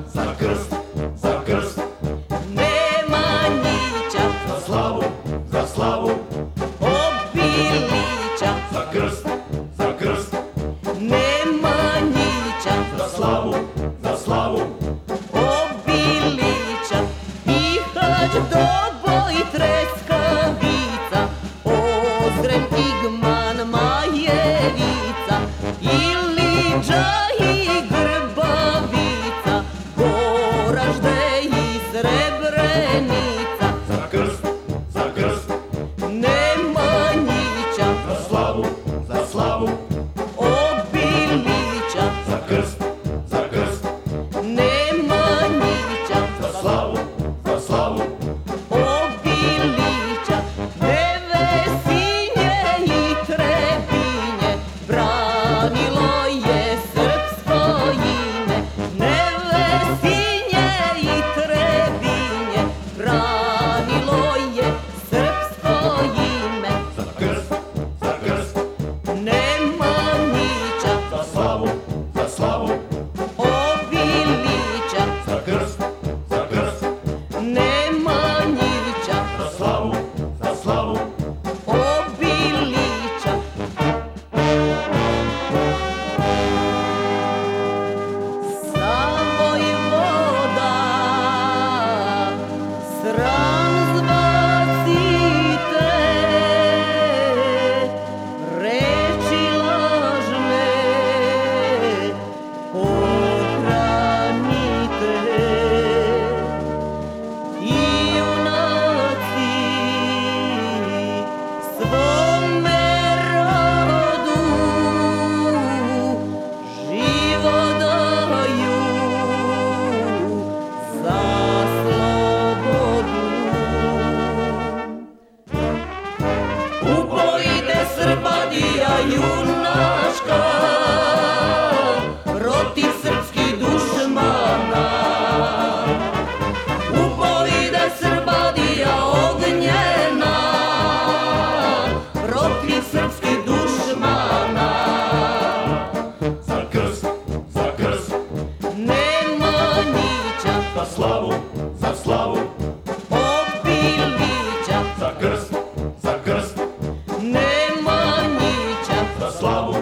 za krst, za krst. Nemanjića, Za slavu, Obilića, za krst, za krst. Nemanjića, Za slavu, Obilića, Bihać, Doboj, Treskavica, Ozren, Igman, Majevica, Iliđa i Grbavica, Goražde i Srebrenica. za krst, za krst. Nemanjića, Za slavu, Obilića, za krst, za krst. Nemanjića, Za slavu, Obilića, Nevesinje i Trebinje, branilo je srpsko ime. Nevesinje i Trebinje, branilo je srpsko ime. za krst, za krst. Nemanjića, Za slavu, Obilića, za krst, za krst. Nemanjića, Za slavu, Obilića. Savojvoda, sram zbacite, reči lažne pohranite. I junaci svome rodu život daju za slobodu. Ubojite Srbadija junačka protiv srpskih dušmana. Ubojite Srbadija ognjena protiv srpskih dušmana. za krst, za krst. Nemanjića, Za slavu, Obilića, za krst, za krst. Nemanjića, Za slavu,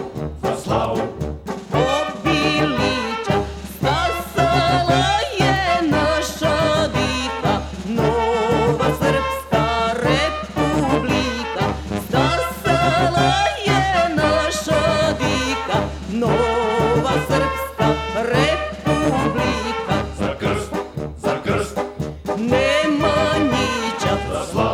Obilića. Stasala je naša dika, nova srpska republika. Stasala je naša dika, nova srpska republika. za krst, za krst. Nemanjića, Za slavu,